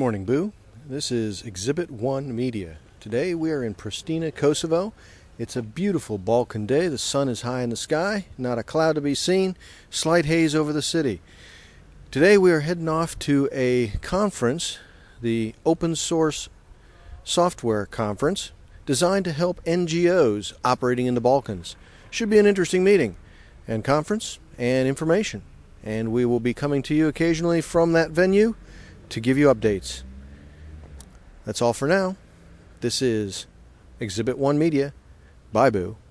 morning, Boo. This is Exhibit 1 Media. Today we are in Pristina, Kosovo. It's a beautiful Balkan day. The sun is high in the sky, not a cloud to be seen, slight haze over the city. Today we are heading off to a conference, the Open Source Software Conference, designed to help NGOs operating in the Balkans. Should be an interesting meeting and conference and information. And we will be coming to you occasionally from that venue to give you updates. That's all for now. This is Exhibit 1 Media. Bye, Boo.